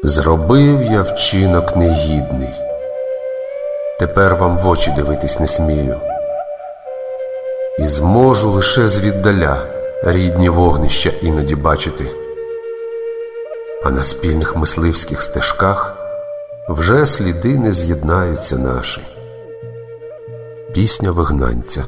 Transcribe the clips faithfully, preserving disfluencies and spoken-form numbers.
Зробив я вчинок негідний. Тепер вам в очі дивитись не смію. І зможу лише звіддаля рідні вогнища іноді бачити. А на спільних мисливських стежках вже сліди не з'єднаються наші. Пісня вигнанця.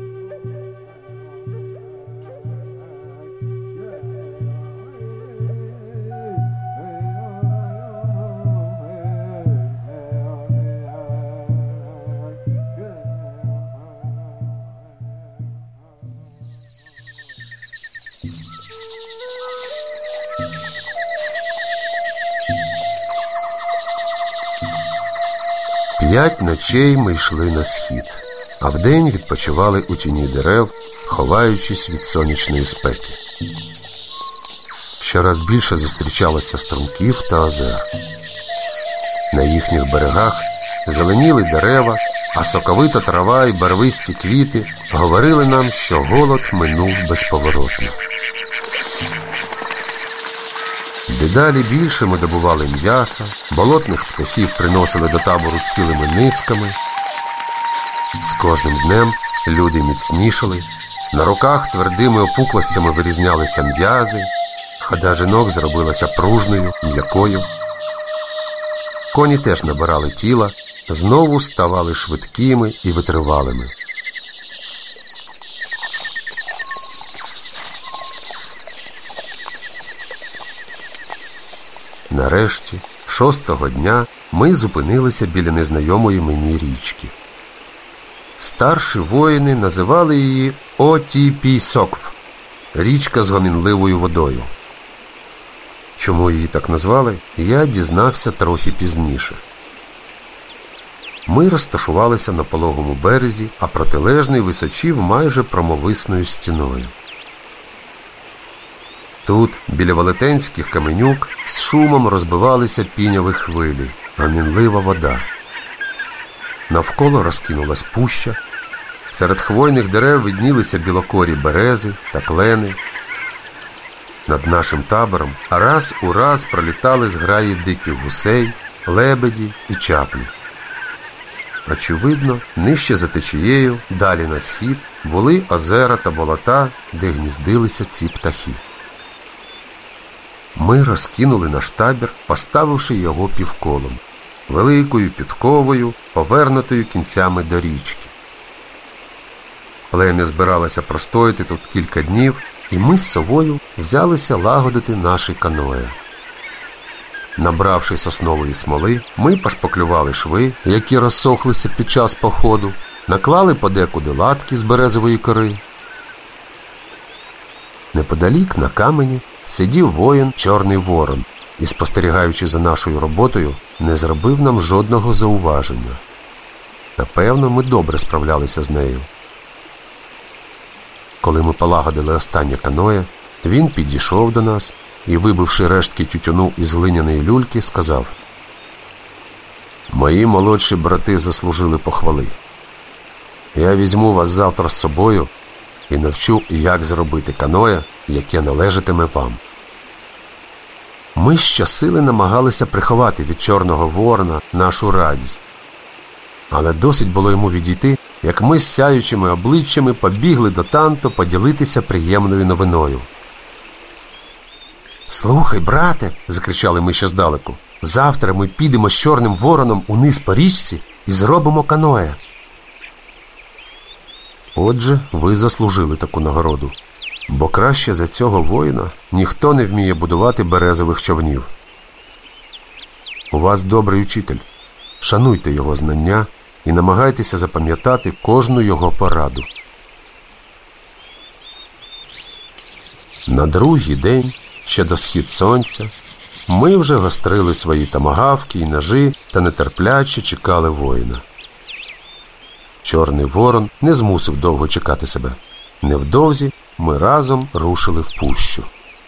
П'ять ночей ми йшли на схід, а вдень відпочивали у тіні дерев, ховаючись від сонячної спеки. Щораз більше зустрічалося струмків та озер. На їхніх берегах зеленіли дерева, а соковита трава і барвисті квіти говорили нам, що голод минув безповоротно. Дедалі більше ми добували м'яса, болотних птахів приносили до табору цілими низками. З кожним днем люди міцнішали, на руках твердими опуклостями вирізнялися м'язи, хода жінок зробилася пружною, м'якою. Коні теж набирали тіла, знову ставали швидкими і витривалими. Нарешті, шостого дня, ми зупинилися біля незнайомої мені річки. Старші воїни називали її Отіпісокв – річка з гомінливою водою. Чому її так назвали, я дізнався трохи пізніше. Ми розташувалися на пологому березі, а протилежний височів майже промовисною стіною. Тут, біля велетенських каменюк, з шумом розбивалися піньові хвилі, гомінлива вода. Навколо розкинулась пуща, серед хвойних дерев виднілися білокорі берези та клени. Над нашим табором раз у раз пролітали зграї диких гусей, лебеді і чаплі. Очевидно, нижче за течією, далі на схід, були озера та болота, де гніздилися ці птахи. Ми розкинули наш табір, поставивши його півколом, великою підковою, повернутою кінцями до річки. Плем'я збиралося простояти тут кілька днів, і ми з совою взялися лагодити наші каное. Набравши соснової смоли, ми пошпаклювали шви, які розсохлися під час походу, наклали подекуди латки з березової кори. Неподалік на камені сидів воїн Чорний Ворон і, спостерігаючи за нашою роботою, не зробив нам жодного зауваження. Напевно, ми добре справлялися з нею. Коли ми полагодили останнє каное, він підійшов до нас і, вибивши рештки тютюну із глиняної люльки, сказав: «Мої молодші брати заслужили похвали. Я візьму вас завтра з собою і навчу, як зробити каное, яке належатиме вам». Ми щосили намагалися приховати від Чорного Ворона нашу радість. Але досить було йому відійти, як ми з сяючими обличчями побігли до Танто поділитися приємною новиною. «Слухай, брате!» – закричали ми ще здалеку. «Завтра ми підемо з Чорним Вороном униз по річці і зробимо каное». Отже, ви заслужили таку нагороду, бо краще за цього воїна ніхто не вміє будувати березових човнів. У вас добрий учитель. Шануйте його знання і намагайтеся запам'ятати кожну його пораду. На другий день, ще до схід сонця, ми вже гострили свої томагавки і ножи та нетерпляче чекали воїна. Чорний Ворон не змусив довго чекати себе. Невдовзі ми разом рушили в пущу.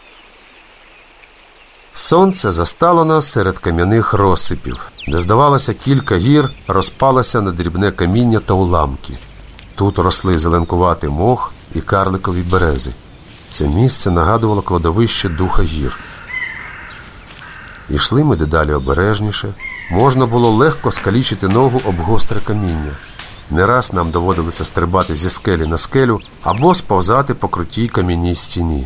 Сонце застало нас серед кам'яних розсипів, де, здавалося, кілька гір розпалося на дрібне каміння та уламки. Тут росли зеленкуватий мох і карликові берези. Це місце нагадувало кладовище духа гір. Ішли ми дедалі обережніше. Можна було легко скалічити ногу об гостре каміння. Не раз нам доводилося стрибати зі скелі на скелю або сповзати по крутій кам'яній стіні.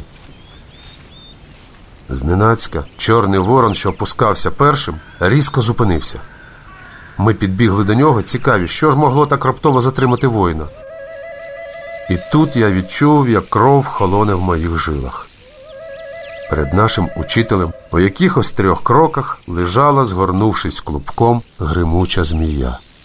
Зненацька Чорний Ворон, що опускався першим, різко зупинився. Ми підбігли до нього, цікаві, що ж могло так раптово затримати воїна. І тут я відчув, як кров холоне в моїх жилах. Перед нашим учителем у якихось трьох кроках лежала, згорнувшись клубком, гримуча змія.